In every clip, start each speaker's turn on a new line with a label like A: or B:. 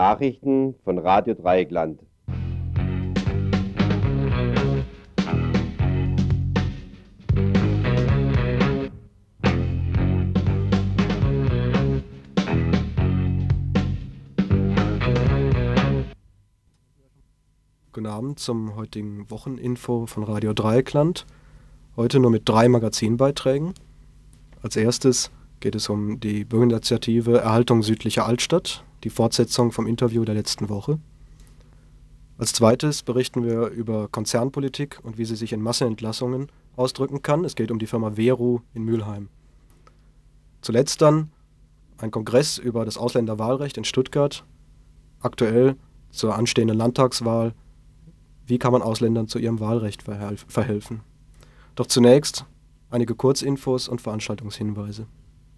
A: Nachrichten von Radio Dreieckland.
B: Guten Abend zum heutigen Wocheninfo von Radio Dreieckland. Heute nur mit 3 Magazinbeiträgen. Als erstes geht es um die Bürgerinitiative Erhaltung südlicher Altstadt, die Fortsetzung vom Interview der letzten Woche. Als zweites berichten wir über Konzernpolitik und wie sie sich in Massenentlassungen ausdrücken kann. Es geht um die Firma Veru in Mülheim. Zuletzt dann ein Kongress über das Ausländerwahlrecht in Stuttgart, aktuell zur anstehenden Landtagswahl. Wie kann man Ausländern zu ihrem Wahlrecht verhelfen? Doch zunächst einige Kurzinfos und Veranstaltungshinweise.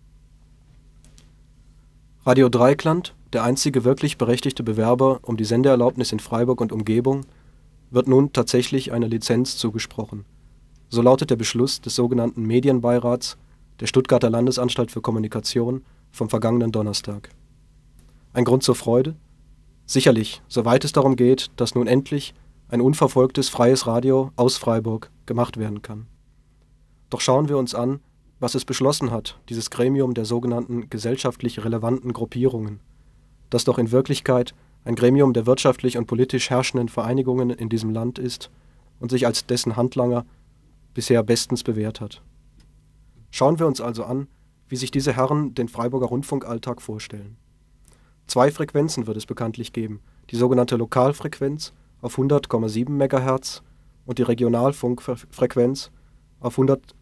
B: Radio Dreieckland, der einzige wirklich berechtigte Bewerber um die Sendeerlaubnis in Freiburg und Umgebung, wird nun tatsächlich eine Lizenz zugesprochen. So lautet der Beschluss des sogenannten Medienbeirats der Stuttgarter Landesanstalt für Kommunikation vom vergangenen Donnerstag. Ein Grund zur Freude? Sicherlich, soweit es darum geht, dass nun endlich ein unverfolgtes freies Radio aus Freiburg gemacht werden kann. Doch schauen wir uns an, was es beschlossen hat, dieses Gremium der sogenannten gesellschaftlich relevanten Gruppierungen, das doch in Wirklichkeit ein Gremium der wirtschaftlich und politisch herrschenden Vereinigungen in diesem Land ist und sich als dessen Handlanger bisher bestens bewährt hat. Schauen wir uns also an, wie sich diese Herren den Freiburger Rundfunkalltag vorstellen. 2 Frequenzen wird es bekanntlich geben, die sogenannte Lokalfrequenz auf 100,7 MHz und die Regionalfunkfrequenz auf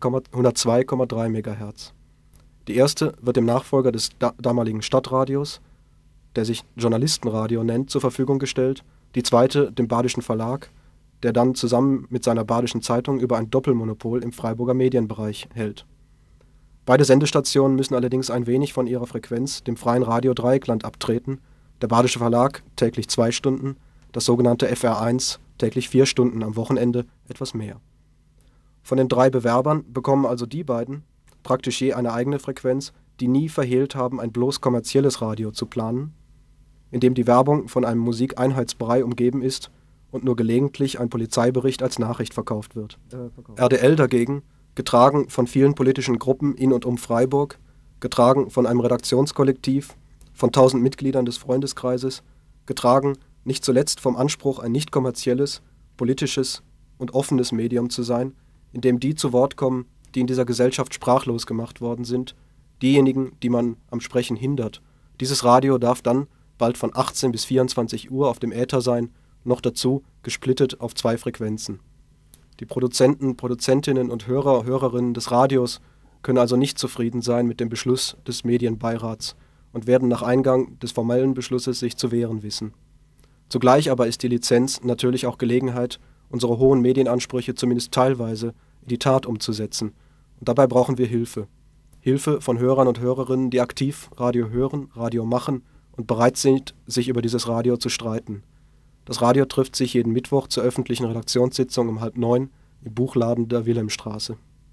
B: 102,3 MHz. Die erste wird dem Nachfolger des damaligen Stadtradios, der sich Journalistenradio nennt, zur Verfügung gestellt, die zweite dem Badischen Verlag, der dann zusammen mit seiner Badischen Zeitung über ein Doppelmonopol im Freiburger Medienbereich hält. Beide Sendestationen müssen allerdings ein wenig von ihrer Frequenz dem freien Radio Dreieckland abtreten, der Badische Verlag täglich 2 Stunden, das sogenannte FR1 täglich 4 Stunden, am Wochenende etwas mehr. Von den 3 Bewerbern bekommen also die beiden praktisch je eine eigene Frequenz, die nie verhehlt haben, ein bloß kommerzielles Radio zu planen, in dem die Werbung von einem Musikeinheitsbrei umgeben ist und nur gelegentlich ein Polizeibericht als Nachricht verkauft wird. RDL dagegen, getragen von vielen politischen Gruppen in und um Freiburg, getragen von einem Redaktionskollektiv, von 1000 Mitgliedern des Freundeskreises, getragen nicht zuletzt vom Anspruch, ein nicht kommerzielles, politisches und offenes Medium zu sein, in dem die zu Wort kommen, die in dieser Gesellschaft sprachlos gemacht worden sind, diejenigen, die man am Sprechen hindert. Dieses Radio darf dann bald von 18 bis 24 Uhr auf dem Äther sein, noch dazu gesplittet auf 2 Frequenzen. Die Produzenten, Produzentinnen und Hörer, Hörerinnen des Radios können also nicht zufrieden sein mit dem Beschluss des Medienbeirats und werden nach Eingang des formellen Beschlusses sich zu wehren wissen. Zugleich aber ist die Lizenz natürlich auch Gelegenheit, unsere hohen Medienansprüche zumindest teilweise in die Tat umzusetzen. Und dabei brauchen wir Hilfe. Hilfe von Hörern und Hörerinnen, die aktiv Radio hören, Radio machen und bereit sind, sich über dieses Radio zu streiten. Das Radio trifft sich jeden Mittwoch zur öffentlichen Redaktionssitzung um 8:30 im Buchladen der Wilhelmstraße.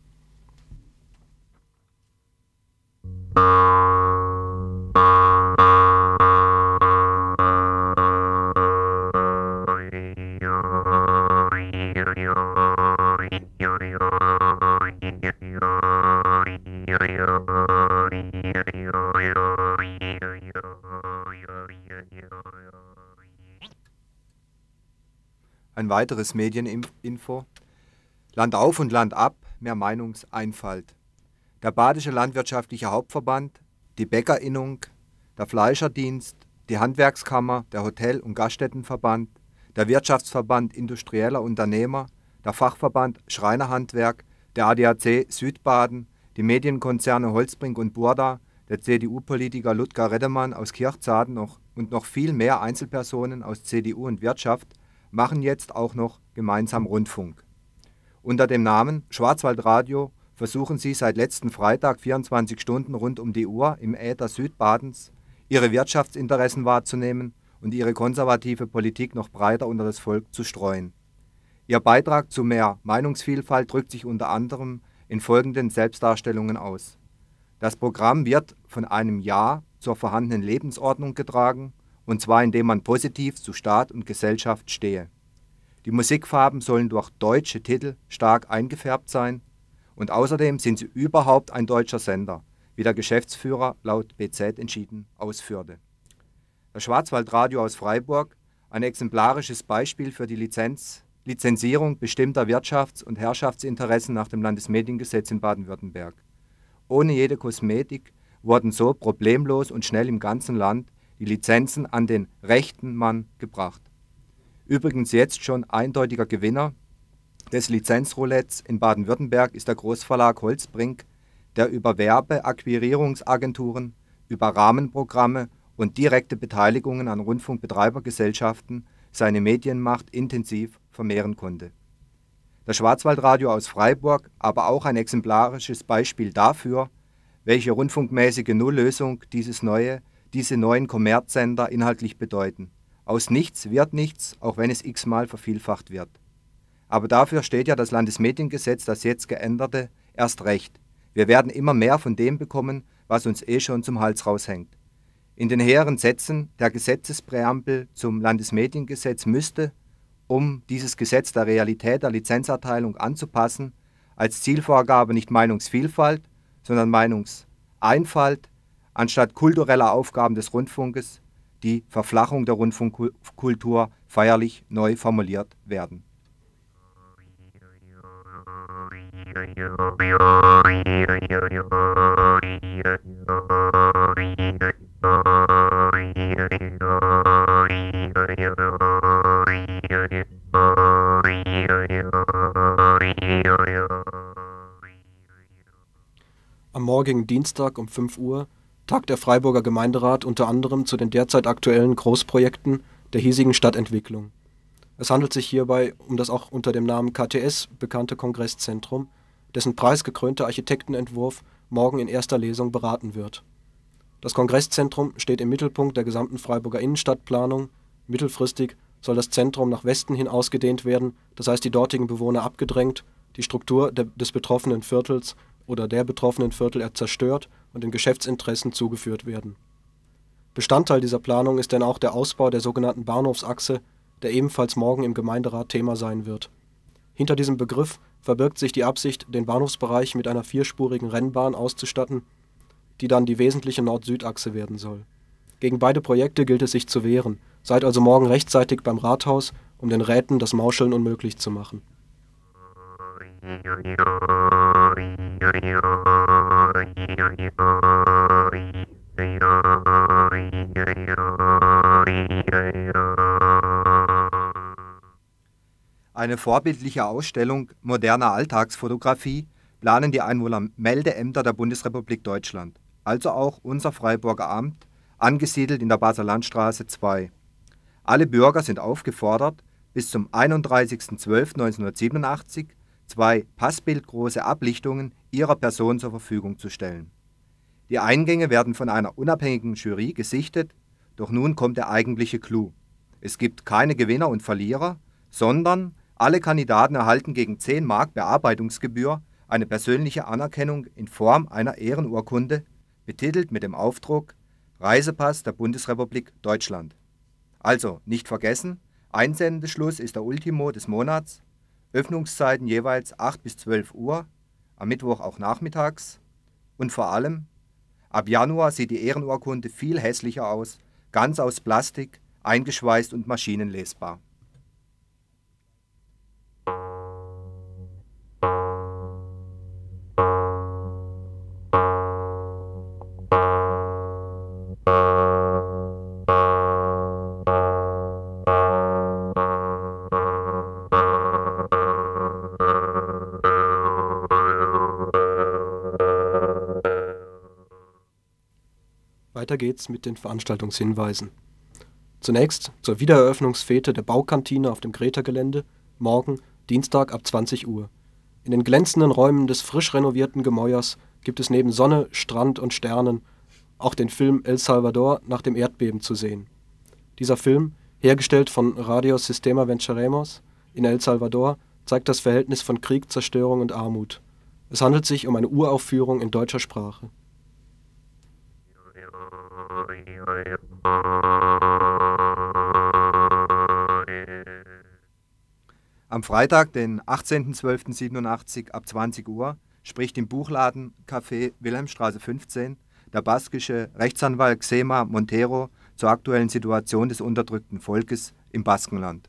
C: Ein weiteres Medieninfo. Land auf und Land ab, mehr Meinungseinfalt. Der Badische Landwirtschaftliche Hauptverband, die Bäckerinnung, der Fleischerdienst, die Handwerkskammer, der Hotel- und Gaststättenverband, der Wirtschaftsverband industrieller Unternehmer, der Fachverband Schreinerhandwerk, der ADAC Südbaden, die Medienkonzerne Holzbrink und Burda, der CDU-Politiker Ludger Reddemann aus Kirchzarten und noch viel mehr Einzelpersonen aus CDU und Wirtschaft machen jetzt auch noch gemeinsam Rundfunk. Unter dem Namen Schwarzwaldradio versuchen sie seit letzten Freitag 24 Stunden rund um die Uhr im Äther Südbadens ihre Wirtschaftsinteressen wahrzunehmen und ihre konservative Politik noch breiter unter das Volk zu streuen. Ihr Beitrag zu mehr Meinungsvielfalt drückt sich unter anderem in folgenden Selbstdarstellungen aus. Das Programm wird von einem Ja zur vorhandenen Lebensordnung getragen und zwar indem man positiv zu Staat und Gesellschaft stehe. Die Musikfarben sollen durch deutsche Titel stark eingefärbt sein und außerdem sind sie überhaupt ein deutscher Sender, wie der Geschäftsführer laut BZ entschieden ausführte. Das Schwarzwaldradio aus Freiburg, ein exemplarisches Beispiel für die Lizenzierung bestimmter Wirtschafts- und Herrschaftsinteressen nach dem Landesmediengesetz in Baden-Württemberg. Ohne jede Kosmetik wurden so problemlos und schnell im ganzen Land die Lizenzen an den rechten Mann gebracht. Übrigens jetzt schon eindeutiger Gewinner des Lizenzroulettes in Baden-Württemberg ist der Großverlag Holzbrink, der über Werbeakquirierungsagenturen, über Rahmenprogramme und direkte Beteiligungen an Rundfunkbetreibergesellschaften seine Medienmacht intensiv vermehren konnte. Das Schwarzwaldradio aus Freiburg aber auch ein exemplarisches Beispiel dafür, welche rundfunkmäßige Nulllösung diese neuen Kommerzsender inhaltlich bedeuten. Aus nichts wird nichts, auch wenn es x-mal vervielfacht wird. Aber dafür steht ja das Landesmediengesetz, das jetzt geänderte, erst recht. Wir werden immer mehr von dem bekommen, was uns schon zum Hals raushängt. In den hehren Sätzen der Gesetzespräambel zum Landesmediengesetz müsste, um dieses Gesetz der Realität der Lizenzerteilung anzupassen, als Zielvorgabe nicht Meinungsvielfalt, sondern Meinungseinfalt anstatt kultureller Aufgaben des Rundfunkes die Verflachung der Rundfunkkultur feierlich neu formuliert werden.
B: Am morgigen Dienstag um 5 Uhr tagt der Freiburger Gemeinderat unter anderem zu den derzeit aktuellen Großprojekten der hiesigen Stadtentwicklung. Es handelt sich hierbei um das auch unter dem Namen KTS bekannte Kongresszentrum, dessen preisgekrönter Architektenentwurf morgen in erster Lesung beraten wird. Das Kongresszentrum steht im Mittelpunkt der gesamten Freiburger Innenstadtplanung. Mittelfristig soll das Zentrum nach Westen hin ausgedehnt werden, das heißt die dortigen Bewohner abgedrängt, die Struktur des betroffenen Viertels oder der betroffenen Viertel zerstört und den Geschäftsinteressen zugeführt werden. Bestandteil dieser Planung ist denn auch der Ausbau der sogenannten Bahnhofsachse, der ebenfalls morgen im Gemeinderat Thema sein wird. Hinter diesem Begriff verbirgt sich die Absicht, den Bahnhofsbereich mit einer vierspurigen Rennbahn auszustatten, die dann die wesentliche Nord-Süd-Achse werden soll. Gegen beide Projekte gilt es sich zu wehren. Seid also morgen rechtzeitig beim Rathaus, um den Räten das Mauscheln unmöglich zu machen.
C: Eine vorbildliche Ausstellung moderner Alltagsfotografie planen die Einwohnermeldeämter der Bundesrepublik Deutschland, also auch unser Freiburger Amt, angesiedelt in der Basler Landstraße 2. Alle Bürger sind aufgefordert, bis zum 31.12.1987 2 passbildgroße Ablichtungen ihrer Person zur Verfügung zu stellen. Die Eingänge werden von einer unabhängigen Jury gesichtet, doch nun kommt der eigentliche Clou. Es gibt keine Gewinner und Verlierer, sondern alle Kandidaten erhalten gegen 10 Mark Bearbeitungsgebühr eine persönliche Anerkennung in Form einer Ehrenurkunde, betitelt mit dem Aufdruck Reisepass der Bundesrepublik Deutschland. Also nicht vergessen, Einsendeschluss ist der Ultimo des Monats, Öffnungszeiten jeweils 8 bis 12 Uhr, am Mittwoch auch nachmittags und vor allem, ab Januar sieht die Ehrenurkunde viel hässlicher aus, ganz aus Plastik, eingeschweißt und maschinenlesbar.
B: Weiter geht's mit den Veranstaltungshinweisen. Zunächst zur Wiedereröffnungsfete der Baukantine auf dem Greta-Gelände, morgen, Dienstag ab 20 Uhr. In den glänzenden Räumen des frisch renovierten Gemäuers gibt es neben Sonne, Strand und Sternen auch den Film El Salvador nach dem Erdbeben zu sehen. Dieser Film, hergestellt von Radio Sistema Venceremos in El Salvador, zeigt das Verhältnis von Krieg, Zerstörung und Armut. Es handelt sich um eine Uraufführung in deutscher Sprache.
C: Am Freitag, den 18.12.87 ab 20 Uhr, spricht im Buchladen Café Wilhelmstraße 15 der baskische Rechtsanwalt Xema Montero zur aktuellen Situation des unterdrückten Volkes im Baskenland.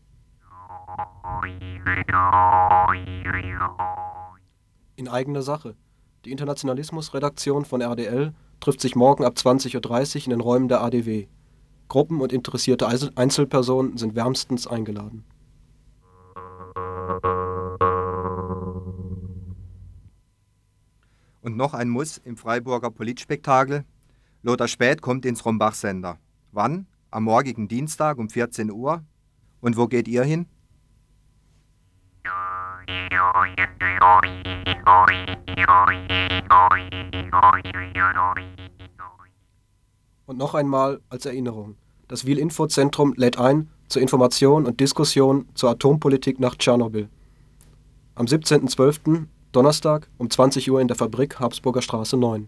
B: In eigener Sache. Die Internationalismus-Redaktion von RDL trifft sich morgen ab 20:30 Uhr in den Räumen der ADW. Gruppen und interessierte Einzelpersonen sind wärmstens eingeladen.
C: Und noch ein Muss im Freiburger Politspektakel. Lothar Späth kommt ins Rombach-Sender. Wann? Am morgigen Dienstag um 14 Uhr. Und wo geht ihr hin?
B: Und noch einmal als Erinnerung: Das Wiel-Info-Zentrum lädt ein zur Information und Diskussion zur Atompolitik nach Tschernobyl. Am 17.12., Donnerstag, um 20 Uhr in der Fabrik Habsburger Straße 9.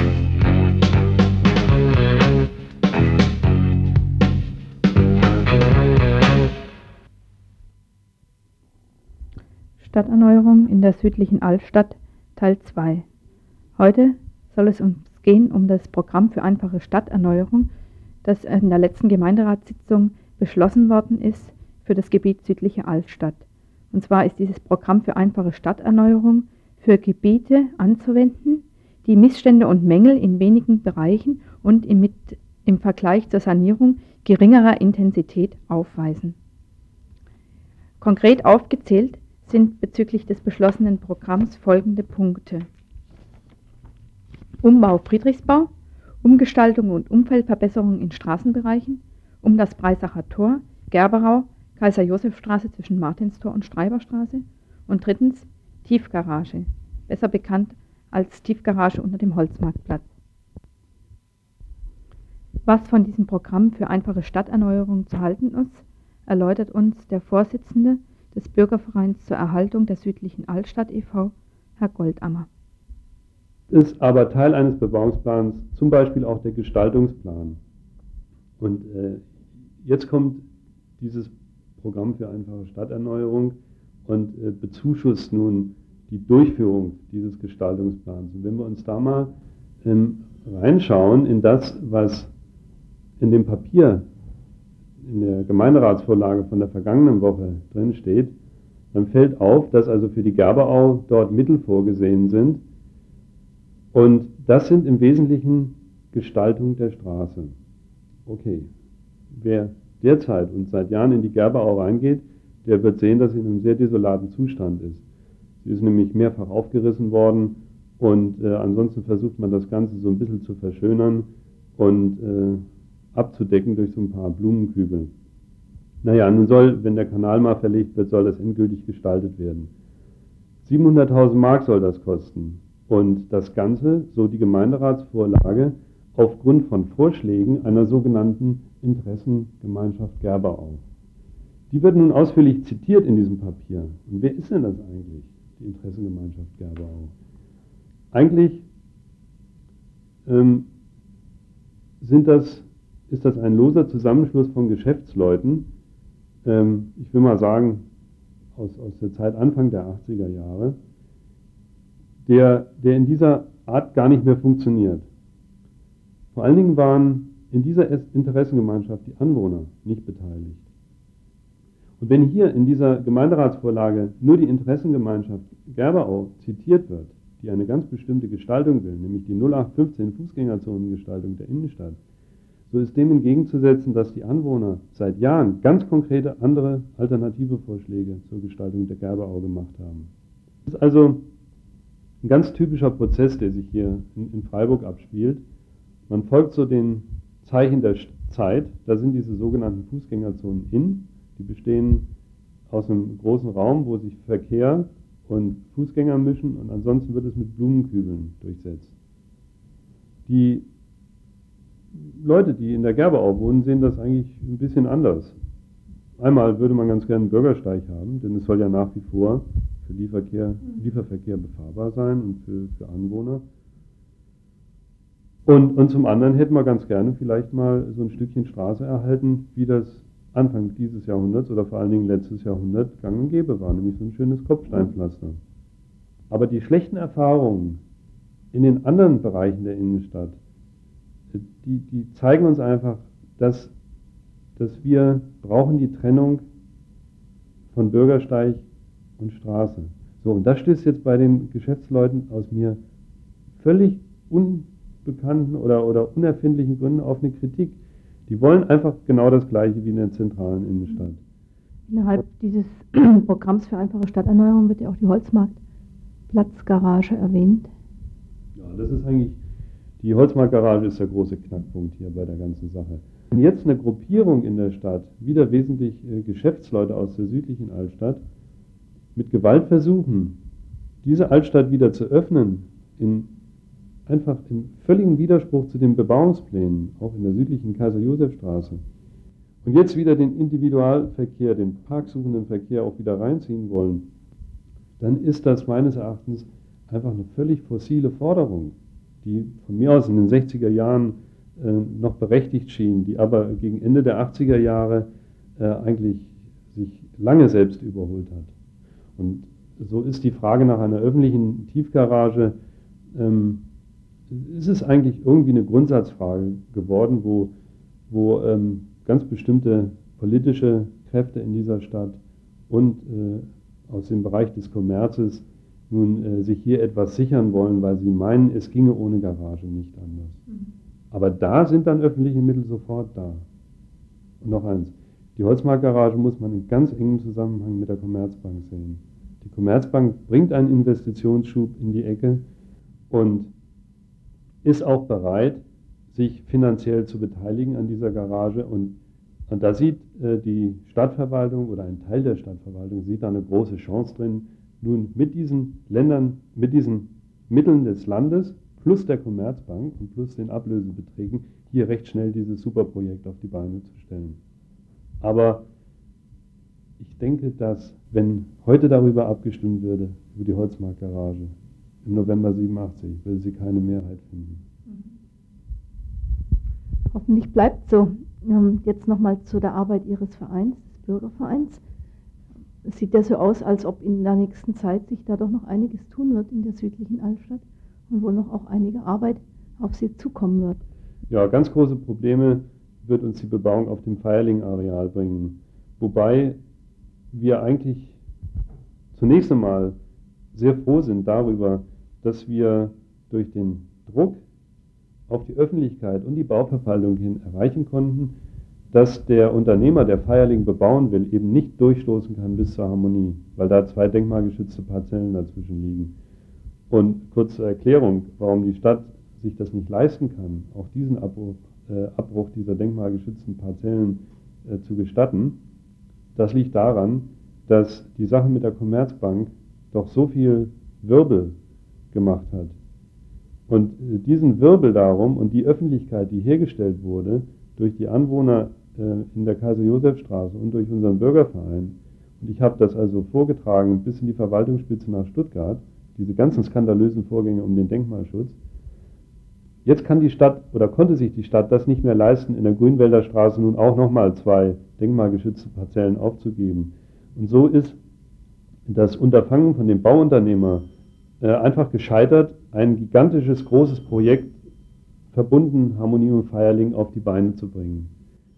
D: Stadterneuerung in der südlichen Altstadt, Teil 2. Heute soll es uns gehen um das Programm für einfache Stadterneuerung, das in der letzten Gemeinderatssitzung beschlossen worden ist für das Gebiet südliche Altstadt. Und zwar ist dieses Programm für einfache Stadterneuerung für Gebiete anzuwenden, die Missstände und Mängel in wenigen Bereichen und im Vergleich zur Sanierung geringerer Intensität aufweisen. Konkret aufgezählt sind bezüglich des beschlossenen Programms folgende Punkte: Umbau Friedrichsbau, Umgestaltung und Umfeldverbesserung in Straßenbereichen, um das Breisacher Tor, Gerberau, Kaiser-Josef-Straße zwischen Martinstor und Streiberstraße und drittens Tiefgarage, besser bekannt als Tiefgarage unter dem Holzmarktplatz. Was von diesem Programm für einfache Stadterneuerung zu halten ist, erläutert uns der Vorsitzende des Bürgervereins zur Erhaltung der südlichen Altstadt e.V., Herr Goldammer.
E: Ist aber Teil eines Bebauungsplans, zum Beispiel auch der Gestaltungsplan. Und jetzt kommt dieses Programm für einfache Stadterneuerung und bezuschusst nun die Durchführung dieses Gestaltungsplans. Und wenn wir uns da mal reinschauen in das, was in dem Papier, in der Gemeinderatsvorlage von der vergangenen Woche drin steht, dann fällt auf, dass also für die Gerberau dort Mittel vorgesehen sind. Und das sind im Wesentlichen Gestaltung der Straße. Okay, wer derzeit und seit Jahren in die Gerberau reingeht, der wird sehen, dass sie in einem sehr desolaten Zustand ist. Sie ist nämlich mehrfach aufgerissen worden und ansonsten versucht man das Ganze so ein bisschen zu verschönern und abzudecken durch so ein paar Blumenkübel. Naja, nun soll, wenn der Kanal mal verlegt wird, soll das endgültig gestaltet werden. 700.000 Mark soll das kosten. Und das Ganze, so die Gemeinderatsvorlage, aufgrund von Vorschlägen einer sogenannten Interessengemeinschaft Gerberau. Die wird nun ausführlich zitiert in diesem Papier. Und wer ist denn das eigentlich, die Interessengemeinschaft Gerberau? Eigentlich ist das ein loser Zusammenschluss von Geschäftsleuten, ich will mal sagen, aus der Zeit Anfang der 80er Jahre, der in dieser Art gar nicht mehr funktioniert. Vor allen Dingen waren in dieser Interessengemeinschaft die Anwohner nicht beteiligt. Und wenn hier in dieser Gemeinderatsvorlage nur die Interessengemeinschaft Gerberau zitiert wird, die eine ganz bestimmte Gestaltung will, nämlich die 0815 Fußgängerzonengestaltung der Innenstadt, so ist dem entgegenzusetzen, dass die Anwohner seit Jahren ganz konkrete andere alternative Vorschläge zur Gestaltung der Gerberau gemacht haben. Das ist also ein ganz typischer Prozess, der sich hier in Freiburg abspielt. Man folgt so den Zeichen der Zeit. Da sind diese sogenannten Fußgängerzonen in. Die bestehen aus einem großen Raum, wo sich Verkehr und Fußgänger mischen und ansonsten wird es mit Blumenkübeln durchsetzt. Die Leute, die in der Gerberau wohnen, sehen das eigentlich ein bisschen anders. Einmal würde man ganz gerne einen Bürgersteig haben, denn es soll ja nach wie vor für Lieferverkehr befahrbar sein und für Anwohner. Und zum anderen hätten wir ganz gerne vielleicht mal so ein Stückchen Straße erhalten, wie das Anfang dieses Jahrhunderts oder vor allen Dingen letztes Jahrhundert gang und gäbe war, nämlich so ein schönes Kopfsteinpflaster. Aber die schlechten Erfahrungen in den anderen Bereichen der Innenstadt, die zeigen uns einfach, dass wir brauchen die Trennung von Bürgersteig und Straße. So, und das stößt jetzt bei den Geschäftsleuten aus mir völlig unbekannten oder unerfindlichen Gründen auf eine Kritik. Die wollen einfach genau das Gleiche wie in der zentralen Innenstadt.
D: Innerhalb dieses Programms für einfache Stadterneuerung wird ja auch die Holzmarktplatzgarage erwähnt.
E: Ja, das ist eigentlich, die Holzmarktgarage ist der große Knackpunkt hier bei der ganzen Sache. Wenn jetzt eine Gruppierung in der Stadt, wieder wesentlich Geschäftsleute aus der südlichen Altstadt, mit Gewalt versuchen, diese Altstadt wieder zu öffnen, einfach im völligen Widerspruch zu den Bebauungsplänen, auch in der südlichen Kaiser-Joseph-Straße, und jetzt wieder den Individualverkehr, den parksuchenden Verkehr auch wieder reinziehen wollen, dann ist das meines Erachtens einfach eine völlig fossile Forderung, die von mir aus in den 60er Jahren noch berechtigt schien, die aber gegen Ende der 80er Jahre eigentlich sich lange selbst überholt hat. Und so ist die Frage nach einer öffentlichen Tiefgarage, ist es eigentlich irgendwie eine Grundsatzfrage geworden, wo ganz bestimmte politische Kräfte in dieser Stadt und aus dem Bereich des Kommerzes nun sich hier etwas sichern wollen, weil sie meinen, es ginge ohne Garage nicht anders. Aber da sind dann öffentliche Mittel sofort da. Und noch eins, die Holzmarktgarage muss man in ganz engem Zusammenhang mit der Commerzbank sehen. Die Commerzbank bringt einen Investitionsschub in die Ecke und ist auch bereit, sich finanziell zu beteiligen an dieser Garage. Und da sieht die Stadtverwaltung oder ein Teil der Stadtverwaltung sieht da eine große Chance drin, nun mit diesen Mitteln des Landes plus der Commerzbank und plus den Ablösebeträgen hier recht schnell dieses Superprojekt auf die Beine zu stellen. Aber ich denke, dass wenn heute darüber abgestimmt würde, über die Holzmarktgarage, im November 87, würde sie keine Mehrheit finden.
D: Hoffentlich bleibt so. Jetzt nochmal zu der Arbeit Ihres Vereins, des Bürgervereins. Es sieht ja so aus, als ob in der nächsten Zeit sich da doch noch einiges tun wird in der südlichen Altstadt und wo noch auch einige Arbeit auf Sie zukommen wird.
E: Ja, ganz große Probleme wird uns die Bebauung auf dem Feierling-Areal bringen. Wobei wir eigentlich zunächst einmal sehr froh sind darüber, dass wir durch den Druck auf die Öffentlichkeit und die Bauverwaltung hin erreichen konnten, dass der Unternehmer, der Feierling bebauen will, eben nicht durchstoßen kann bis zur Harmonie, weil da 2 denkmalgeschützte Parzellen dazwischen liegen. Und kurz zur Erklärung, warum die Stadt sich das nicht leisten kann, auch diesen Abbruch dieser denkmalgeschützten Parzellen zu gestatten, das liegt daran, dass die Sache mit der Commerzbank doch so viel Wirbel gemacht hat. Und diesen Wirbel darum und die Öffentlichkeit, die hergestellt wurde durch die Anwohner in der Kaiser-Joseph-Straße und durch unseren Bürgerverein, und ich habe das also vorgetragen bis in die Verwaltungsspitze nach Stuttgart, diese ganzen skandalösen Vorgänge um den Denkmalschutz. Jetzt kann die Stadt oder konnte sich die Stadt das nicht mehr leisten, in der Grünwälder Straße nun auch nochmal 2 denkmalgeschützte Parzellen aufzugeben. Und so ist das Unterfangen von dem Bauunternehmer einfach gescheitert, ein gigantisches, großes Projekt, verbunden Harmonie und Feierling, auf die Beine zu bringen.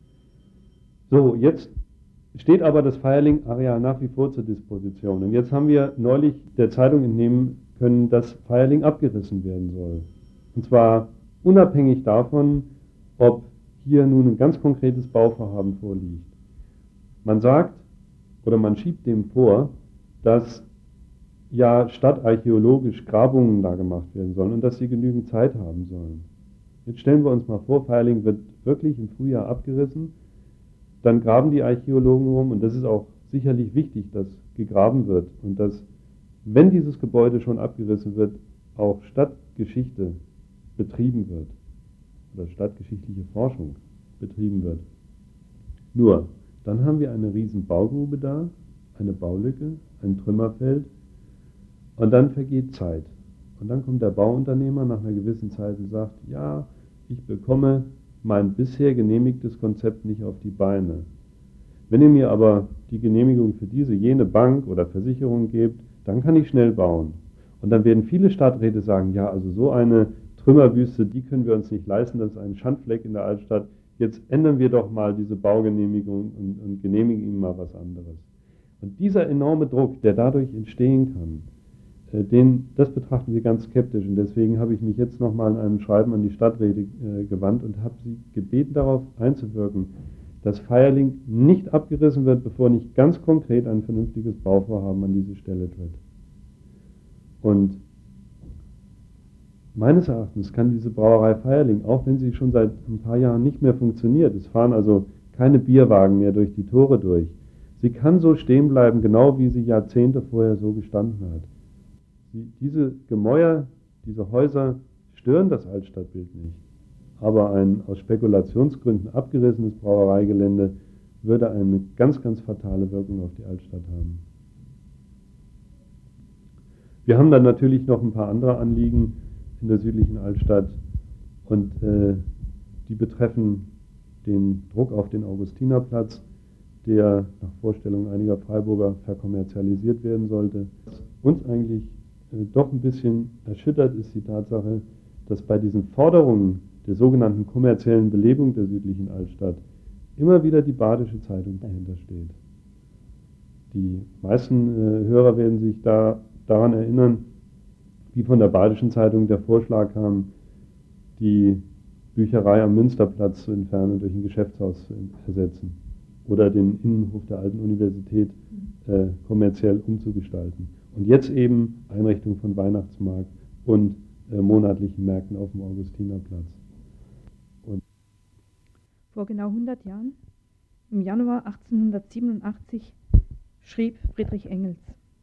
E: So, jetzt steht aber das Feierling-Areal nach wie vor zur Disposition. Und jetzt haben wir neulich der Zeitung entnehmen können, dass Feierling abgerissen werden soll. Und zwar unabhängig davon, ob hier nun ein ganz konkretes Bauvorhaben vorliegt. Man sagt oder man schiebt dem vor, dass ja stadtarchäologisch Grabungen da gemacht werden sollen und dass sie genügend Zeit haben sollen. Jetzt stellen wir uns mal vor, Feierling wird wirklich im Frühjahr abgerissen, dann graben die Archäologen rum und das ist auch sicherlich wichtig, dass gegraben wird und dass, wenn dieses Gebäude schon abgerissen wird, auch Stadtgeschichte betrieben wird oder stadtgeschichtliche Forschung betrieben wird. Nur, dann haben wir eine riesen Baugrube da, eine Baulücke, ein Trümmerfeld und dann vergeht Zeit. Und dann kommt der Bauunternehmer nach einer gewissen Zeit und sagt, ja, ich bekomme mein bisher genehmigtes Konzept nicht auf die Beine. Wenn ihr mir aber die Genehmigung für jene Bank oder Versicherung gebt, dann kann ich schnell bauen. Und dann werden viele Stadträte sagen, ja, also so eine Trümmerwüste, die können wir uns nicht leisten, das ist ein Schandfleck in der Altstadt. Jetzt ändern wir doch mal diese Baugenehmigung und genehmigen ihm mal was anderes. Und dieser enorme Druck, der dadurch entstehen kann, das betrachten wir ganz skeptisch. Und deswegen habe ich mich jetzt nochmal in einem Schreiben an die Stadträte gewandt und habe sie gebeten, darauf einzuwirken, dass Feierling nicht abgerissen wird, bevor nicht ganz konkret ein vernünftiges Bauvorhaben an diese Stelle tritt. Und meines Erachtens kann diese Brauerei Feierling, auch wenn sie schon seit ein paar Jahren nicht mehr funktioniert, es fahren also keine Bierwagen mehr durch die Tore durch, sie kann so stehen bleiben, genau wie sie Jahrzehnte vorher so gestanden hat. Diese Gemäuer, diese Häuser stören das Altstadtbild nicht. Aber ein aus Spekulationsgründen abgerissenes Brauereigelände würde eine ganz, ganz fatale Wirkung auf die Altstadt haben. Wir haben dann natürlich noch ein paar andere Anliegen in der südlichen Altstadt und die betreffen den Druck auf den Augustinerplatz, der nach Vorstellung einiger Freiburger verkommerzialisiert werden sollte. Was uns eigentlich doch ein bisschen erschüttert, ist die Tatsache, dass bei diesen Forderungen der sogenannten kommerziellen Belebung der südlichen Altstadt immer wieder die Badische Zeitung dahinter steht. Die meisten Hörer werden sich daran erinnern, wie von der Badischen Zeitung der Vorschlag kam, die Bücherei am Münsterplatz zu entfernen und durch ein Geschäftshaus zu ersetzen oder den Innenhof der alten Universität kommerziell umzugestalten. Und jetzt eben Einrichtung von Weihnachtsmarkt und monatlichen Märkten auf dem Augustinerplatz.
D: Vor genau 100 Jahren, im Januar 1887, schrieb Friedrich Engels: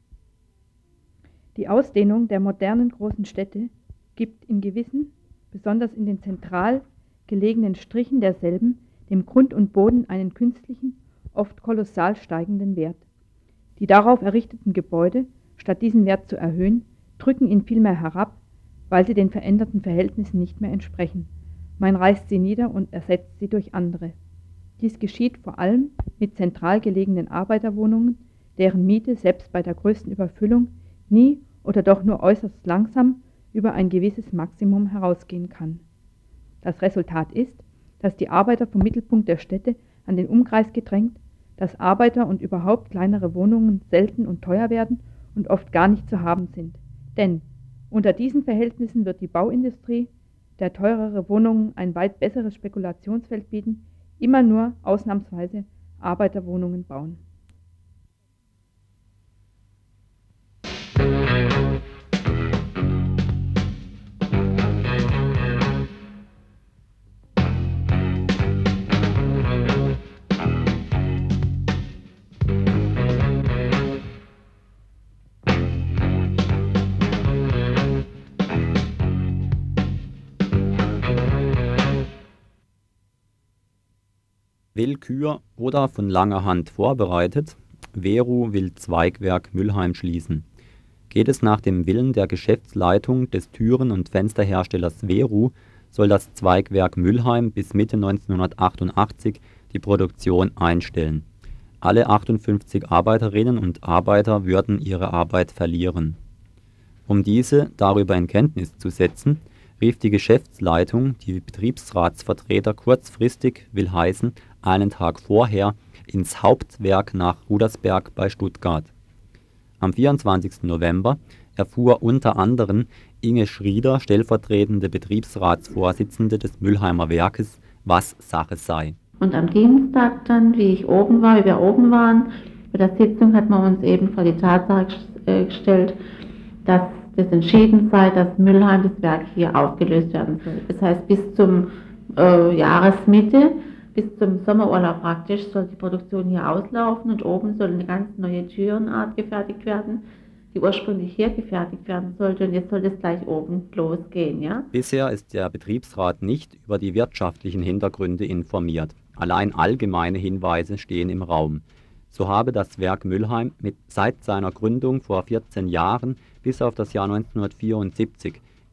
D: Die Ausdehnung der modernen großen Städte gibt in gewissen, besonders in den zentral gelegenen Strichen derselben, dem Grund und Boden einen künstlichen, oft kolossal steigenden Wert. Die darauf errichteten Gebäude, statt diesen Wert zu erhöhen, drücken ihn vielmehr herab, weil sie den veränderten Verhältnissen nicht mehr entsprechen. Man reißt sie nieder und ersetzt sie durch andere. Dies geschieht vor allem mit zentral gelegenen Arbeiterwohnungen, deren Miete selbst bei der größten Überfüllung nie oder doch nur äußerst langsam über ein gewisses Maximum herausgehen kann. Das Resultat ist, dass die Arbeiter vom Mittelpunkt der Städte an den Umkreis gedrängt, dass Arbeiter und überhaupt kleinere Wohnungen selten und teuer werden und oft gar nicht zu haben sind. Denn unter diesen Verhältnissen wird die Bauindustrie, der teurere Wohnungen ein weit besseres Spekulationsfeld bieten, immer nur ausnahmsweise Arbeiterwohnungen bauen.
F: Willkür oder von langer Hand vorbereitet, Weru will Zweigwerk Mülheim schließen. Geht es nach dem Willen der Geschäftsleitung des Türen- und Fensterherstellers Weru, soll das Zweigwerk Mülheim bis Mitte 1988 die Produktion einstellen. Alle 58 Arbeiterinnen und Arbeiter würden ihre Arbeit verlieren. Um diese darüber in Kenntnis zu setzen, rief die Geschäftsleitung die Betriebsratsvertreter kurzfristig, will heißen einen Tag vorher, ins Hauptwerk nach Rudersberg bei Stuttgart. Am 24. November erfuhr unter anderem Inge Schrieder, stellvertretende Betriebsratsvorsitzende des Mülheimer Werkes, was Sache sei.
G: Und am Dienstag dann, wie wir oben waren, bei der Sitzung hat man uns eben vor die Tatsache gestellt, dass das entschieden sei, dass Mülheim, das Werk hier aufgelöst werden soll. Das heißt, bis zum Jahresmitte, bis zum Sommerurlaub praktisch, soll die Produktion hier auslaufen und oben soll eine ganz neue Türenart gefertigt werden, die ursprünglich hier gefertigt werden sollte, und jetzt soll das gleich oben losgehen. Ja?
F: Bisher ist der Betriebsrat nicht über die wirtschaftlichen Hintergründe informiert. Allein allgemeine Hinweise stehen im Raum. So habe das Werk Mülheim seit seiner Gründung vor 14 Jahren bis auf das Jahr 1974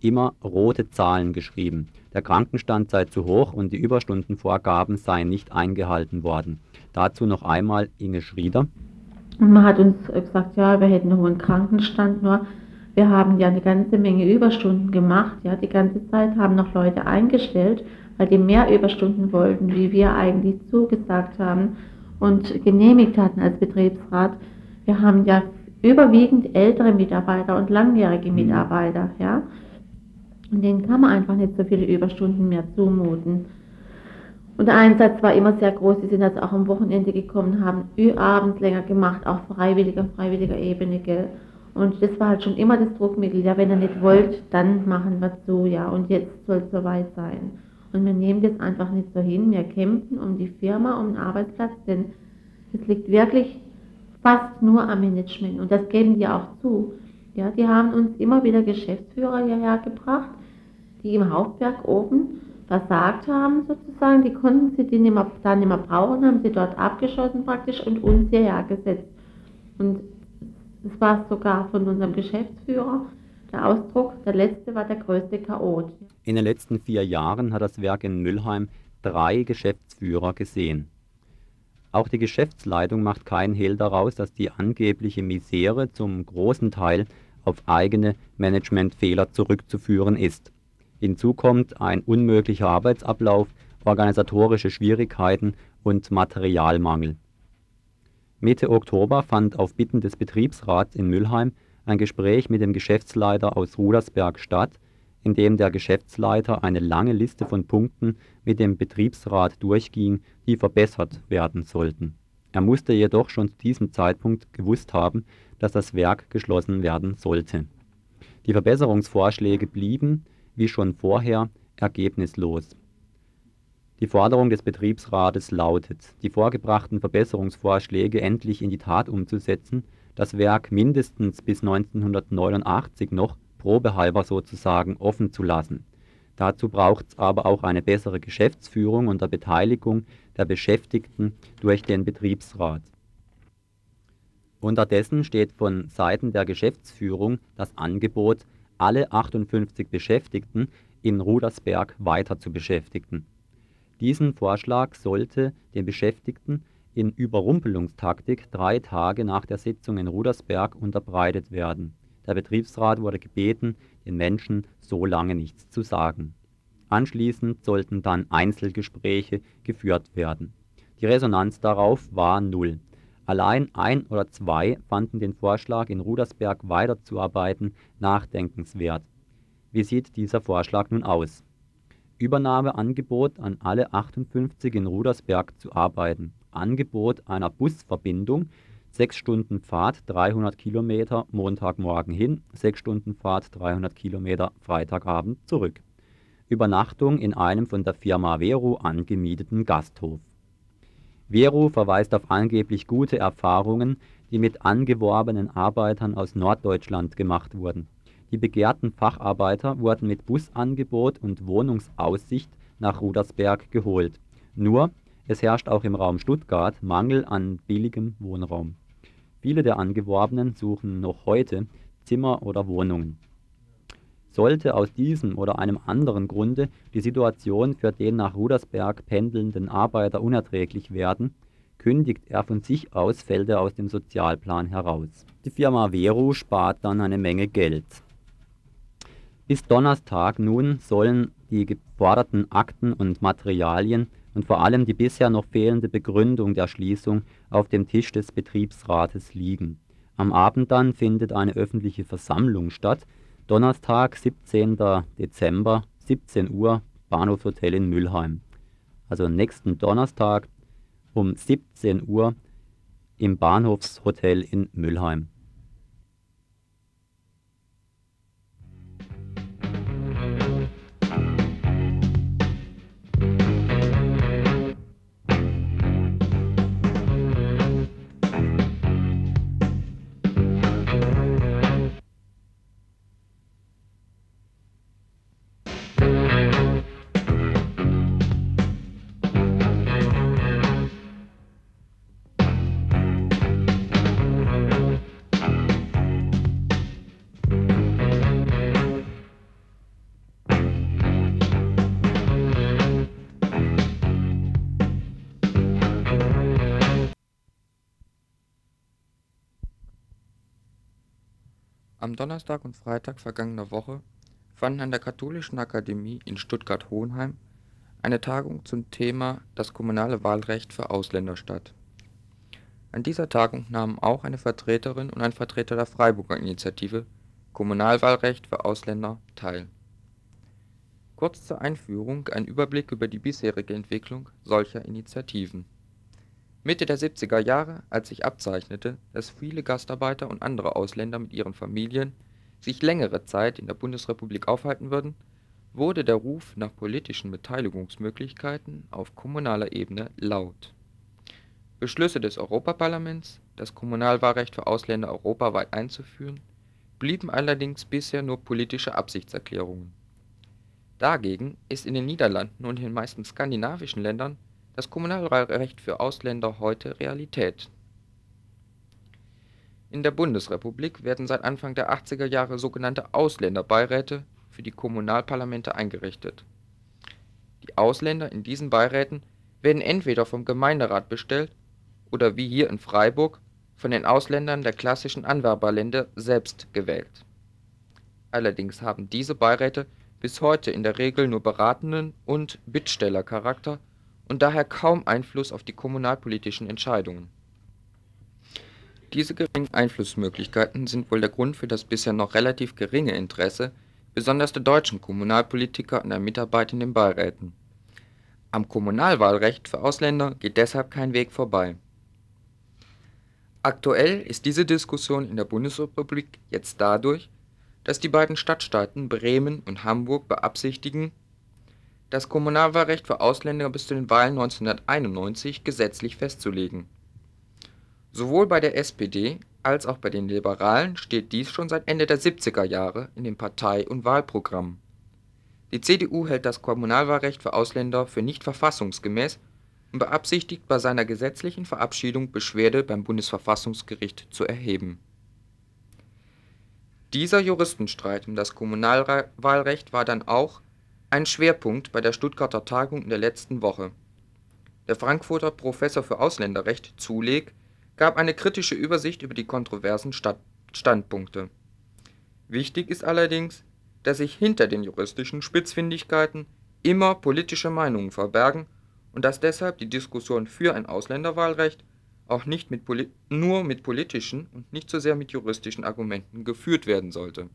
F: immer rote Zahlen geschrieben. Der Krankenstand sei zu hoch und die Überstundenvorgaben seien nicht eingehalten worden. Dazu noch einmal Inge Schrieder.
G: Und man hat uns gesagt, ja, wir hätten einen hohen Krankenstand, nur wir haben ja eine ganze Menge Überstunden gemacht. Ja, die ganze Zeit haben noch Leute eingestellt, weil die mehr Überstunden wollten, wie wir eigentlich zugesagt haben und genehmigt hatten als Betriebsrat. Wir haben ja überwiegend ältere Mitarbeiter und langjährige Mitarbeiter, ja. Und denen kann man einfach nicht so viele Überstunden mehr zumuten. Und der Einsatz war immer sehr groß. Die sind also auch am Wochenende gekommen, haben abends länger gemacht, auch freiwilliger Ebene, gell. Und das war halt schon immer das Druckmittel. Ja, wenn ihr nicht wollt, dann machen wir zu, ja. Und jetzt soll es soweit sein. Und wir nehmen das einfach nicht so hin. Wir kämpfen um die Firma, um den Arbeitsplatz, denn es liegt wirklich fast nur am Management. Und das geben die auch zu. Ja, die haben uns immer wieder Geschäftsführer hierher gebracht, die im Hauptwerk oben versagt haben sozusagen. Die konnten sie dann nicht mehr brauchen, haben sie dort abgeschossen praktisch und uns hierher gesetzt. Und das war sogar von unserem Geschäftsführer der Ausdruck, der letzte war der größte Chaot.
F: In den letzten 4 Jahren hat das Werk in Mülheim 3 Geschäftsführer gesehen. Auch die Geschäftsleitung macht keinen Hehl daraus, dass die angebliche Misere zum großen Teil auf eigene Managementfehler zurückzuführen ist. Hinzu kommt ein unmöglicher Arbeitsablauf, organisatorische Schwierigkeiten und Materialmangel. Mitte Oktober fand auf Bitten des Betriebsrats in Mülheim ein Gespräch mit dem Geschäftsleiter aus Rudersberg statt, in dem der Geschäftsleiter eine lange Liste von Punkten mit dem Betriebsrat durchging, die verbessert werden sollten. Er musste jedoch schon zu diesem Zeitpunkt gewusst haben, dass das Werk geschlossen werden sollte. Die Verbesserungsvorschläge blieben, wie schon vorher, ergebnislos. Die Forderung des Betriebsrates lautet, die vorgebrachten Verbesserungsvorschläge endlich in die Tat umzusetzen, das Werk mindestens bis 1989 noch probehalber sozusagen offen zu lassen. Dazu braucht es aber auch eine bessere Geschäftsführung unter Beteiligung der Beschäftigten durch den Betriebsrat. Unterdessen steht von Seiten der Geschäftsführung das Angebot, alle 58 Beschäftigten in Rudersberg weiter zu beschäftigen. Diesen Vorschlag sollte den Beschäftigten in Überrumpelungstaktik 3 Tage nach der Sitzung in Rudersberg unterbreitet werden. Der Betriebsrat wurde gebeten, den Menschen so lange nichts zu sagen. Anschließend sollten dann Einzelgespräche geführt werden. Die Resonanz darauf war 0. Allein 1 oder 2 fanden den Vorschlag, in Rudersberg weiterzuarbeiten, nachdenkenswert. Wie sieht dieser Vorschlag nun aus? Übernahmeangebot an alle 58 in Rudersberg zu arbeiten. Angebot einer Busverbindung, 6 Stunden Fahrt, 300 Kilometer, Montagmorgen hin, 6 Stunden Fahrt, 300 Kilometer, Freitagabend zurück. Übernachtung in einem von der Firma Veru angemieteten Gasthof. Veru verweist auf angeblich gute Erfahrungen, die mit angeworbenen Arbeitern aus Norddeutschland gemacht wurden. Die begehrten Facharbeiter wurden mit Busangebot und Wohnungsaussicht nach Rudersberg geholt. Nur, es herrscht auch im Raum Stuttgart Mangel an billigem Wohnraum. Viele der Angeworbenen suchen noch heute Zimmer oder Wohnungen. Sollte aus diesem oder einem anderen Grunde die Situation für den nach Rudersberg pendelnden Arbeiter unerträglich werden, kündigt er von sich aus, fällt er aus dem Sozialplan heraus. Die Firma Veru spart dann eine Menge Geld. Bis Donnerstag nun sollen die geforderten Akten und Materialien und vor allem die bisher noch fehlende Begründung der Schließung auf dem Tisch des Betriebsrates liegen. Am Abend dann findet eine öffentliche Versammlung statt. Donnerstag, 17. Dezember, 17 Uhr, Bahnhofshotel in Mülheim. Also nächsten Donnerstag um 17 Uhr im Bahnhofshotel in Mülheim.
H: Am Donnerstag und Freitag vergangener Woche fanden an der Katholischen Akademie in Stuttgart-Hohenheim eine Tagung zum Thema das kommunale Wahlrecht für Ausländer statt. An dieser Tagung nahmen auch eine Vertreterin und ein Vertreter der Freiburger Initiative Kommunalwahlrecht für Ausländer teil. Kurz zur Einführung ein Überblick über die bisherige Entwicklung solcher Initiativen. Mitte der 70er Jahre, als sich abzeichnete, dass viele Gastarbeiter und andere Ausländer mit ihren Familien sich längere Zeit in der Bundesrepublik aufhalten würden, wurde der Ruf nach politischen Beteiligungsmöglichkeiten auf kommunaler Ebene laut. Beschlüsse des Europaparlaments, das Kommunalwahlrecht für Ausländer europaweit einzuführen, blieben allerdings bisher nur politische Absichtserklärungen. Dagegen ist in den Niederlanden und in den meisten skandinavischen Ländern das Kommunalwahlrecht für Ausländer heute Realität. In der Bundesrepublik werden seit Anfang der 80er Jahre sogenannte Ausländerbeiräte für die Kommunalparlamente eingerichtet. Die Ausländer in diesen Beiräten werden entweder vom Gemeinderat bestellt oder wie hier in Freiburg von den Ausländern der klassischen Anwerberländer selbst gewählt. Allerdings haben diese Beiräte bis heute in der Regel nur beratenden und Bittstellercharakter und daher kaum Einfluss auf die kommunalpolitischen Entscheidungen. Diese geringen Einflussmöglichkeiten sind wohl der Grund für das bisher noch relativ geringe Interesse, besonders der deutschen Kommunalpolitiker an der Mitarbeit in den Beiräten. Am Kommunalwahlrecht für Ausländer geht deshalb kein Weg vorbei. Aktuell ist diese Diskussion in der Bundesrepublik jetzt dadurch, dass die beiden Stadtstaaten Bremen und Hamburg beabsichtigen, das Kommunalwahlrecht für Ausländer bis zu den Wahlen 1991 gesetzlich festzulegen. Sowohl bei der SPD als auch bei den Liberalen steht dies schon seit Ende der 70er Jahre in den Partei- und Wahlprogrammen. Die CDU hält das Kommunalwahlrecht für Ausländer für nicht verfassungsgemäß und beabsichtigt bei seiner gesetzlichen Verabschiedung Beschwerde beim Bundesverfassungsgericht zu erheben. Dieser Juristenstreit um das Kommunalwahlrecht war dann auch ein Schwerpunkt bei der Stuttgarter Tagung in der letzten Woche. Der Frankfurter Professor für Ausländerrecht Zuleg gab eine kritische Übersicht über die kontroversen Standpunkte. Wichtig ist allerdings, dass sich hinter den juristischen Spitzfindigkeiten immer politische Meinungen verbergen und dass deshalb die Diskussion für ein Ausländerwahlrecht auch nicht nur mit politischen und nicht so sehr mit juristischen Argumenten geführt werden sollte.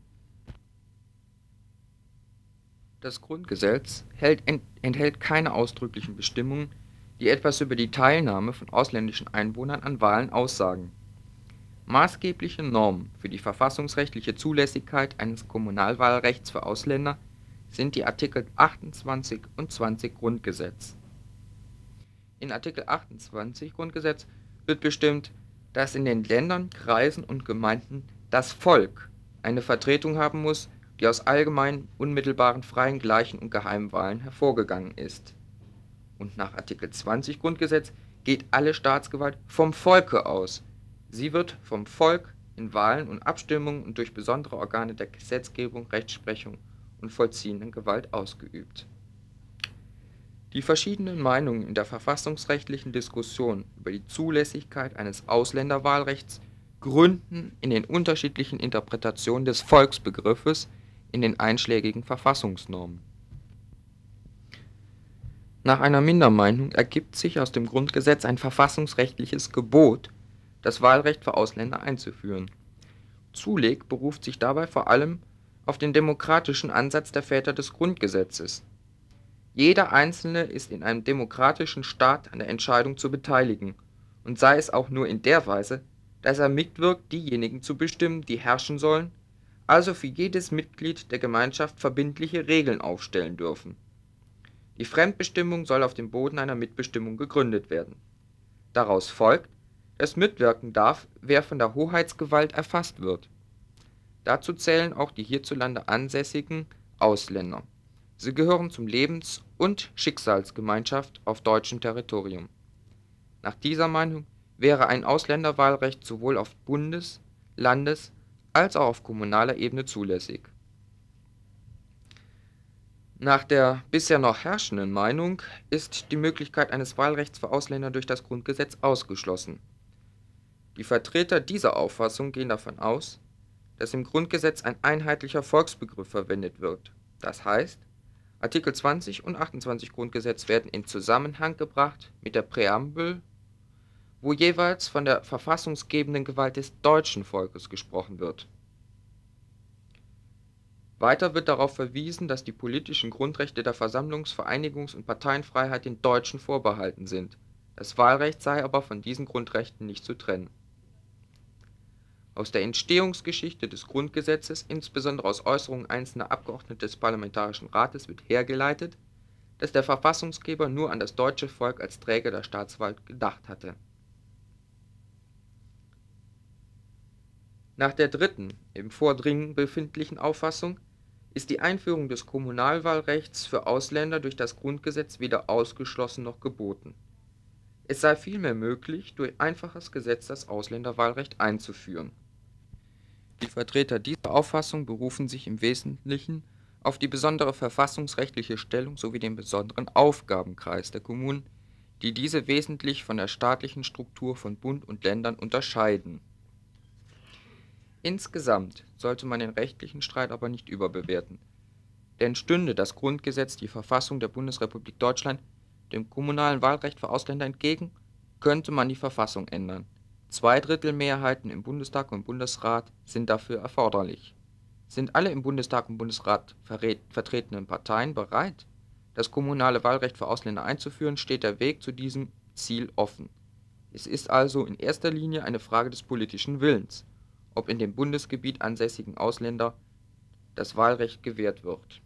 H: Das Grundgesetz enthält keine ausdrücklichen Bestimmungen, die etwas über die Teilnahme von ausländischen Einwohnern an Wahlen aussagen. Maßgebliche Normen für die verfassungsrechtliche Zulässigkeit eines Kommunalwahlrechts für Ausländer sind die Artikel 28 und 20 Grundgesetz. In Artikel 28 Grundgesetz wird bestimmt, dass in den Ländern, Kreisen und Gemeinden das Volk eine Vertretung haben muss, die aus allgemeinen, unmittelbaren, freien, gleichen und geheimen Wahlen hervorgegangen ist. Und nach Artikel 20 Grundgesetz geht alle Staatsgewalt vom Volke aus. Sie wird vom Volk in Wahlen und Abstimmungen und durch besondere Organe der Gesetzgebung, Rechtsprechung und vollziehenden Gewalt ausgeübt. Die verschiedenen Meinungen in der verfassungsrechtlichen Diskussion über die Zulässigkeit eines Ausländerwahlrechts gründen in den unterschiedlichen Interpretationen des Volksbegriffes in den einschlägigen Verfassungsnormen. Nach einer Mindermeinung ergibt sich aus dem Grundgesetz ein verfassungsrechtliches Gebot, das Wahlrecht für Ausländer einzuführen. Zuleg beruft sich dabei vor allem auf den demokratischen Ansatz der Väter des Grundgesetzes. Jeder Einzelne ist in einem demokratischen Staat an der Entscheidung zu beteiligen, und sei es auch nur in der Weise, dass er mitwirkt, diejenigen zu bestimmen, die herrschen sollen, also für jedes Mitglied der Gemeinschaft verbindliche Regeln aufstellen dürfen. Die Fremdbestimmung soll auf dem Boden einer Mitbestimmung gegründet werden. Daraus folgt, dass mitwirken darf, wer von der Hoheitsgewalt erfasst wird. Dazu zählen auch die hierzulande ansässigen Ausländer. Sie gehören zum Lebens- und Schicksalsgemeinschaft auf deutschem Territorium. Nach dieser Meinung wäre ein Ausländerwahlrecht sowohl auf Bundes-, Landes- als auch auf kommunaler Ebene zulässig. Nach der bisher noch herrschenden Meinung ist die Möglichkeit eines Wahlrechts für Ausländer durch das Grundgesetz ausgeschlossen. Die Vertreter dieser Auffassung gehen davon aus, dass im Grundgesetz ein einheitlicher Volksbegriff verwendet wird. Das heißt, Artikel 20 und 28 Grundgesetz werden in Zusammenhang gebracht mit der Präambel, wo jeweils von der verfassungsgebenden Gewalt des deutschen Volkes gesprochen wird. Weiter wird darauf verwiesen, dass die politischen Grundrechte der Versammlungs-, Vereinigungs- und Parteienfreiheit den Deutschen vorbehalten sind. Das Wahlrecht sei aber von diesen Grundrechten nicht zu trennen. Aus der Entstehungsgeschichte des Grundgesetzes, insbesondere aus Äußerungen einzelner Abgeordneter des Parlamentarischen Rates, wird hergeleitet, dass der Verfassungsgeber nur an das deutsche Volk als Träger der Staatsgewalt gedacht hatte. Nach der dritten, im Vordringen befindlichen Auffassung ist die Einführung des Kommunalwahlrechts für Ausländer durch das Grundgesetz weder ausgeschlossen noch geboten. Es sei vielmehr möglich, durch einfaches Gesetz das Ausländerwahlrecht einzuführen. Die Vertreter dieser Auffassung berufen sich im Wesentlichen auf die besondere verfassungsrechtliche Stellung sowie den besonderen Aufgabenkreis der Kommunen, die diese wesentlich von der staatlichen Struktur von Bund und Ländern unterscheiden. Insgesamt sollte man den rechtlichen Streit aber nicht überbewerten, denn stünde das Grundgesetz, die Verfassung der Bundesrepublik Deutschland, dem kommunalen Wahlrecht für Ausländer entgegen, könnte man die Verfassung ändern. 2/3 im Bundestag und Bundesrat sind dafür erforderlich. Sind alle im Bundestag und Bundesrat vertretenen Parteien bereit, das kommunale Wahlrecht für Ausländer einzuführen, steht der Weg zu diesem Ziel offen. Es ist also in erster Linie eine Frage des politischen Willens, ob in dem Bundesgebiet ansässigen Ausländer das Wahlrecht gewährt wird.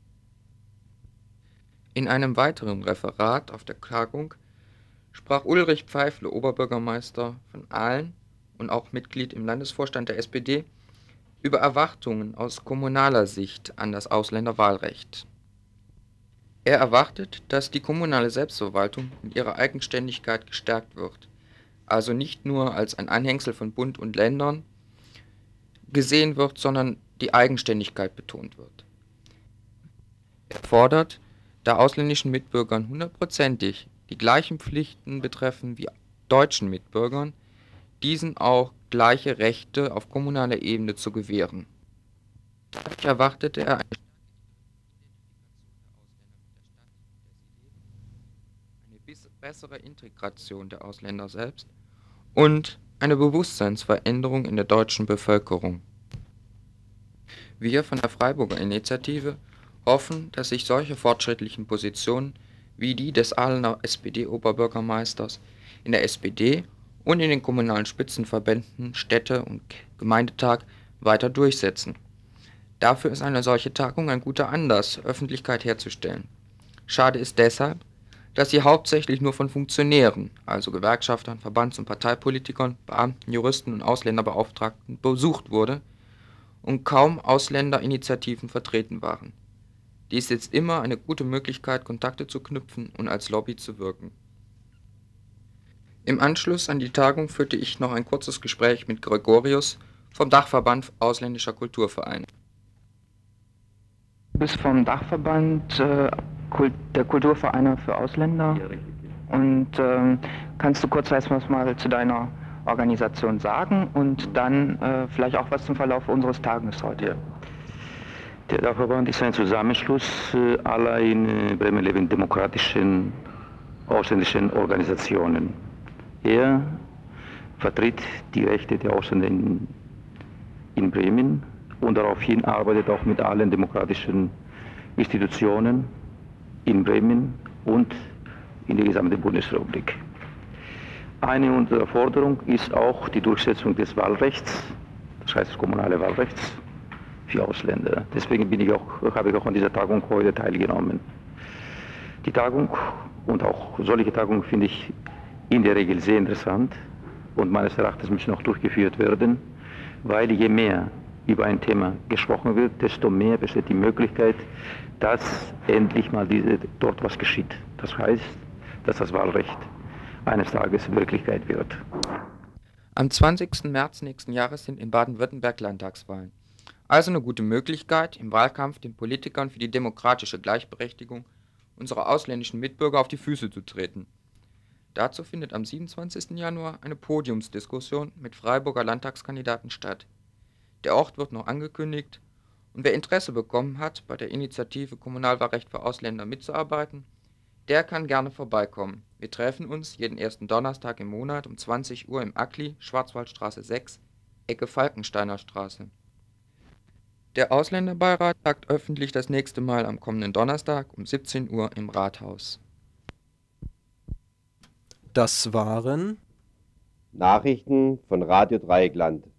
H: In einem weiteren Referat auf der Tagung sprach Ulrich Pfeifle, Oberbürgermeister von Aalen und auch Mitglied im Landesvorstand der SPD, über Erwartungen aus kommunaler Sicht an das Ausländerwahlrecht. Er erwartet, dass die kommunale Selbstverwaltung in ihrer Eigenständigkeit gestärkt wird, also nicht nur als ein Anhängsel von Bund und Ländern gesehen wird, sondern die Eigenständigkeit betont wird. Er fordert, da ausländischen Mitbürgern 100%ig die gleichen Pflichten betreffen wie deutschen Mitbürgern, diesen auch gleiche Rechte auf kommunaler Ebene zu gewähren. Dadurch erwartete er eine bessere Integration der Ausländer selbst und eine Bewusstseinsveränderung in der deutschen Bevölkerung. Wir von der Freiburger Initiative hoffen, dass sich solche fortschrittlichen Positionen wie die des Aalener SPD-Oberbürgermeisters in der SPD und in den kommunalen Spitzenverbänden Städte- und Gemeindetag weiter durchsetzen. Dafür ist eine solche Tagung ein guter Anlass, Öffentlichkeit herzustellen. Schade ist deshalb, dass sie hauptsächlich nur von Funktionären, also Gewerkschaftern, Verbands- und Parteipolitikern, Beamten, Juristen und Ausländerbeauftragten besucht wurde und kaum Ausländerinitiativen vertreten waren. Dies ist immer eine gute Möglichkeit, Kontakte zu knüpfen und als Lobby zu wirken. Im Anschluss an die Tagung führte ich noch ein kurzes Gespräch mit Gregorius vom Dachverband ausländischer Kulturvereine.
I: Du bist vom Dachverband der Kulturvereine für Ausländer. Und kannst du kurz etwas mal zu deiner Organisation sagen und dann vielleicht auch was zum Verlauf unseres Tages heute?
J: Ja. Der Dachverband ist ein Zusammenschluss aller in Bremen lebenden demokratischen ausländischen Organisationen. Er vertritt die Rechte der Ausländer in Bremen und daraufhin arbeitet auch mit allen demokratischen Institutionen in Bremen und in der gesamten Bundesrepublik. Eine unserer Forderungen ist auch die Durchsetzung des Wahlrechts, das heißt des kommunalen Wahlrechts für Ausländer. Deswegen habe ich auch an dieser Tagung heute teilgenommen. Die Tagung und auch solche Tagungen finde ich in der Regel sehr interessant und meines Erachtens müssen auch durchgeführt werden, weil je mehr über ein Thema gesprochen wird, desto mehr besteht die Möglichkeit, dass endlich mal dort was geschieht. Das heißt, dass das Wahlrecht eines Tages Wirklichkeit wird.
H: Am 20. März nächsten Jahres sind in Baden-Württemberg Landtagswahlen. Also eine gute Möglichkeit, im Wahlkampf den Politikern für die demokratische Gleichberechtigung unserer ausländischen Mitbürger auf die Füße zu treten. Dazu findet am 27. Januar eine Podiumsdiskussion mit Freiburger Landtagskandidaten statt. Der Ort wird noch angekündigt und wer Interesse bekommen hat, bei der Initiative Kommunalwahlrecht für Ausländer mitzuarbeiten, der kann gerne vorbeikommen. Wir treffen uns jeden ersten Donnerstag im Monat um 20 Uhr im Ackli, Schwarzwaldstraße 6, Ecke Falkensteiner Straße. Der Ausländerbeirat tagt öffentlich das nächste Mal am kommenden Donnerstag um 17 Uhr im Rathaus.
B: Das waren
A: Nachrichten von Radio Dreieckland.